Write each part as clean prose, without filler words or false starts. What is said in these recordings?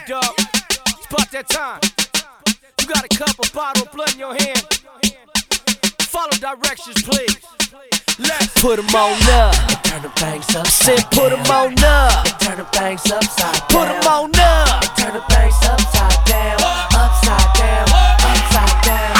dog. It's about that time. You got a cup of bottle of blood in your hand. Follow directions, please. Let's put 'em on up. Turn the bangs upside Said put 'em on up. Turn the bangs upside down. Put 'em on up. Turn the bangs upside down. Upside down. Upside down.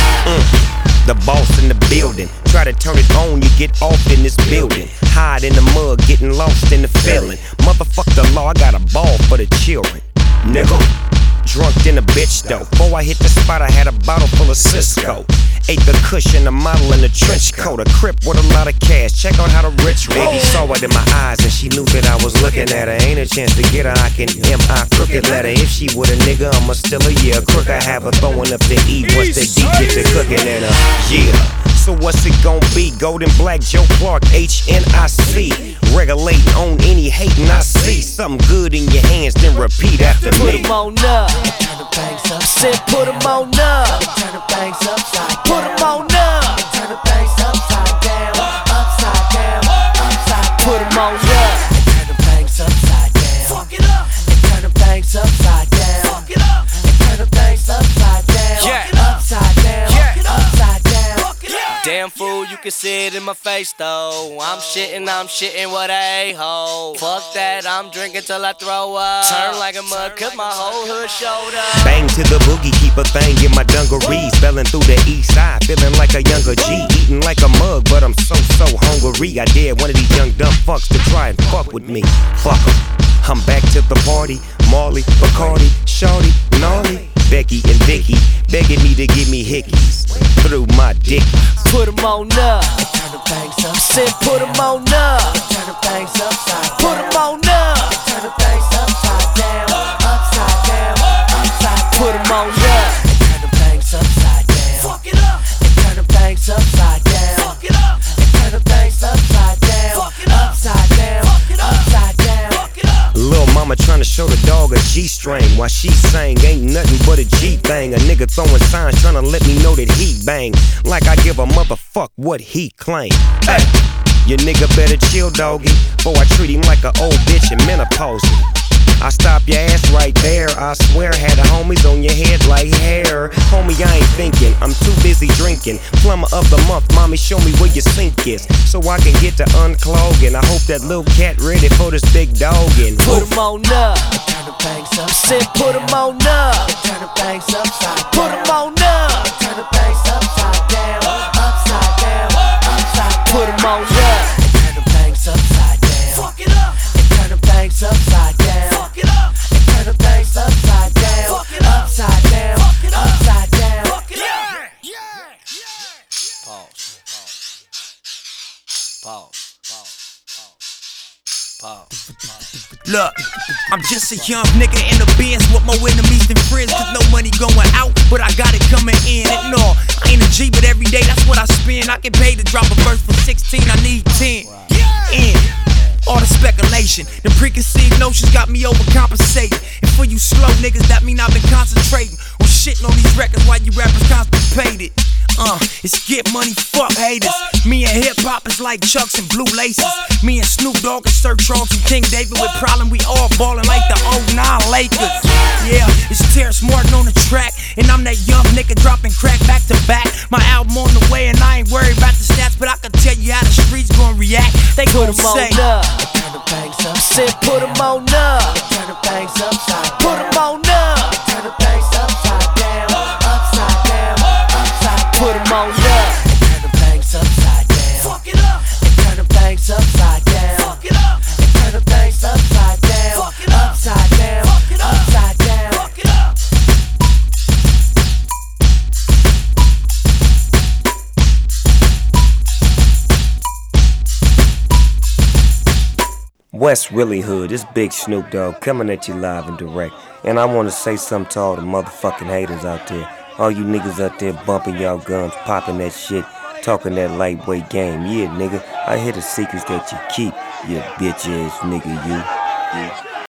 The boss in the building. Try to turn it on, you get off in this building. Hide in the mud, getting lost in the feeling. Motherfuck the law, I got a ball for the children. Nigga, drunk in a bitch though. Before I hit the spot, I had a bottle full of Cisco. Ate the cushion, a model in a trench coat. A crip with a lot of cash, check out how the rich roll. Baby saw it in my eyes and she knew that I was looking at her. Ain't a chance to get her, I can M.I. crooked letter. If she with a nigga, I'ma still a year. Crook, I have her throwing up the E. Once the D get to cooking in her, yeah. So what's it gon' be? Golden Black, Joe Clark, HNIC. Regulating on any hating I see. Something good in your hands, then repeat after Put me. 'em on up. Turn the bangs upside. Said put 'em on up. Turn the bangs upside down. Put 'em on up. Turn the bangs upside down. Upside down. Upside down. Put 'em on up. Turn the bangs upside down. fuck it up. Turn the bangs upside down. Fuck it up. Turn the bangs upside down. Yeah. Upside down. Yeah. Upside down. Fuck it up. Damn fool, you can see it in my face though. I'm shitting with a a-hole. Fuck that, I'm drinking till I throw up. Turn like a mud, cause my whole hood showed up. Bang to the boogie, keep a thing in my dungarees. Spelling through the east side, feeling like a younger G. Eating like a mug, but I'm so hungry. I dare one of these young dumb fucks to try and fuck with me. Fuck 'em. I'm back to the party. Marley, Bacardi, Shorty, Gnarly, Becky and Vicky begging me to give me hickeys through my dick. Put 'em on up. Turn the bangs upside. Said put 'em on up. Turn the bangs upside. Put 'em on up. Turn the bangs upside down. Upside down. Upside down. Put 'em on up. Turn the bangs upside down. Fuck it up. Turn the bangs upside down. Fuck it up. Turn the bangs upside down. Fuck it up. Upside down. Fuck it up. Upside down. Fuck it up. Lil' mama tryna show the dog a G-string while she sang ain't nothing but a G-thing. A nigga throwing signs tryna let me know that he bang. Like I give a motherfuck what he claim. Hey, your nigga better chill, doggy, before I treat him like an old bitch in menopause. I stop your ass right there, I swear. Had the homies on your head like hair. Homie, I ain't thinking, I'm too busy drinking. Plumber of the month, mommy, show me where your sink is, so I can get to unclogging. I hope that little cat ready for this big doggin'. Put 'em on up. Turn the bangs upside. Said put 'em on up. Turn the bangs upside. Put 'em on up. Turn the bangs upside down. Upside down. Upside down. Put 'em on up. Turn the bangs upside down. Fuck it up. Turn the bangs upside down. Fuck it up. Turn the bangs upside down. Fuck it up. Upside down. Fuck it up. Upside down. Fuck it up. Pause. Pause. Look, I'm just a young nigga in the Benz with more enemies than friends. Cause no money going out, but I got it coming in. And no, I ain't a G, but every day that's what I spend. I get paid to drop a verse for 16, I need 10. In all the speculation, the preconceived notions got me overcompensating. And for you slow niggas, that mean I've been concentrating on shitting on these records while you rappers constipated. It's get money, fuck haters. Me and hip hop is like Chucks and blue laces. Me and Snoop Dogg and Sir Charles and King David with problem. We all ballin' like the 09 Lakers. Yeah, it's Terrence Martin on the track, and I'm that young nigga dropping crack back to back. My album on the way, and I ain't worried about the stats, but I can tell you how the streets gon' react. They Put gon' 'em say, on up. Turn the bangs upside. Said put 'em on up. Turn the bangs upside. Put 'em on up. Turn the bangs upside down. Upside down. Upside down. Put 'em on up. Turn the bangs upside down. Fuck it up. Turn the bangs upside down. Fuck it up. Turn the bangs upside down. Fuck it up. Upside down. Fuck it up. Upside down. Fuck it up. West Willie Hood, it's Big Snoop Dogg coming at you live and direct. And I want to say something to all the motherfucking haters out there. All you niggas out there bumping y'all guns, popping that shit, talking that lightweight game. Yeah, nigga, I hear the secrets that you keep, you bitch ass nigga, you.